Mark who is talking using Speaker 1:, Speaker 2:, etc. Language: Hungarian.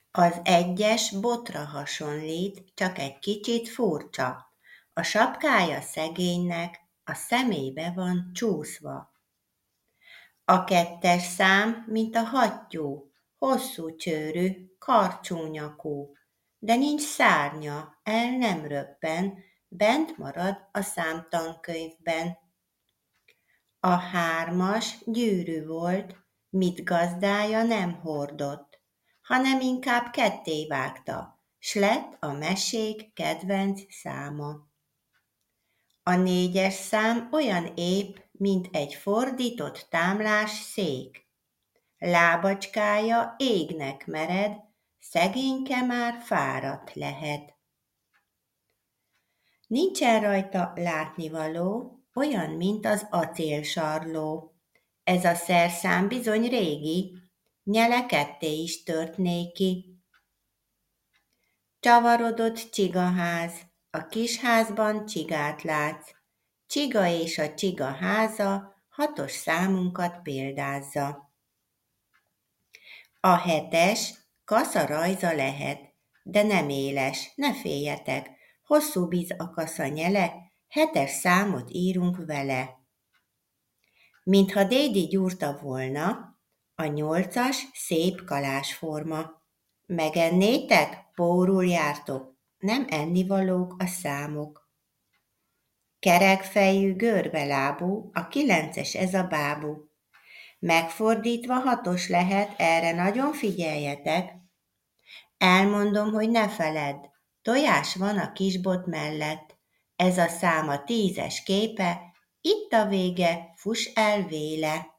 Speaker 1: Az egyes botra hasonlít, csak egy kicsit furcsa. A sapkája szegénynek a szemébe van csúszva. A kettes szám, mint a hattyú, hosszú csőrű, karcsú nyakú, de nincs szárnya, el nem röppen, bent marad a számtankönyvben. A hármas gyűrű volt, mit gazdája nem hordott, hanem inkább kettévágta, s lett a mesék kedvenc száma. A négyes szám olyan épp, mint egy fordított támlás szék. Lábacskája égnek mered, szegényke már fáradt lehet. Nincsen rajta látnivaló, olyan, mint az acélsarló. Ez a szerszám bizony régi, nyele ketté is tört néki. Csavarodott csigaház, a kis házban csigát látsz. Csiga és a csiga háza hatos számunkat példázza. A hetes kasza rajza lehet, de nem éles, ne féljetek, hosszú biz a kasza nyele, hetes számot írunk vele. Mintha Dédi gyúrta volna, a nyolcas szép kalásforma. Megennétek? Pórul jártok, nem ennivalók a számok. Kerekfejű, görbelábú, a kilences ez a bábú. Megfordítva hatos lehet, erre nagyon figyeljetek. Elmondom, hogy ne feledd, tojás van a kisbot mellett. Ez a szám a tízes képe, itt a vége, fuss el véle.